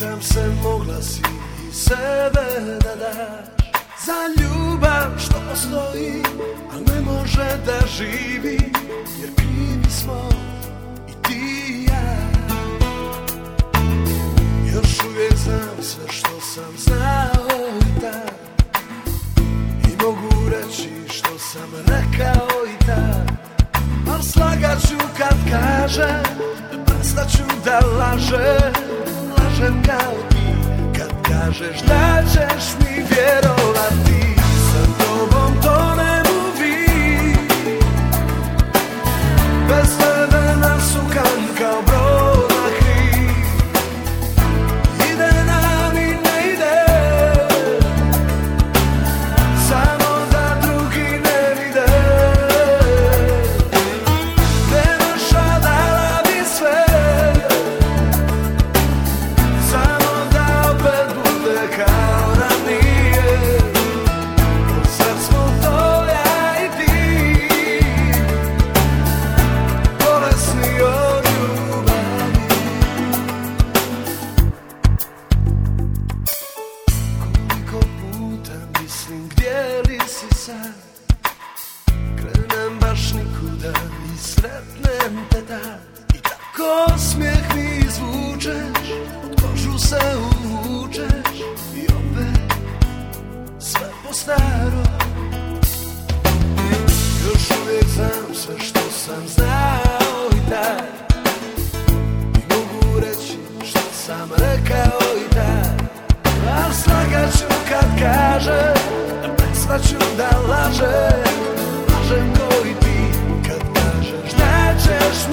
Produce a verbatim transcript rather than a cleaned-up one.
Pitam se mogla si i sebe da daš za ljubav što postoji, a ne može da živi, jer krivi smo i ti i ja. Još uvijek znam sve što sam znao i tad, i mogu reći što sam rekao i tad, al slagat ću kad kažem, prestaću da lažem, lažem kao ti kad kažeš da ćeš mi vjerovati. Sa tobom tonem u vid, bez tebe nasukan kao brod na hrid. Ide nam i ne ide, samo da drugi ne vide. Nemaša dala bi sve, samo da opet bude kao ranije. Sad smo to ja i ti, bolesni od ljubavi. Koliko puta mislim gdje li si sad, krenem baš nikuda i sretnem te tad. I tako smijeh mi izvučeš, od kožu se uvučeš i opet sve po staro. Još uvijek znam sve što sam znao i tad, i mogu reći što sam rekao i tad, al slagat ću kad kažem, prestaću da lažem, lažem ko i ti kad kažeš da ćeš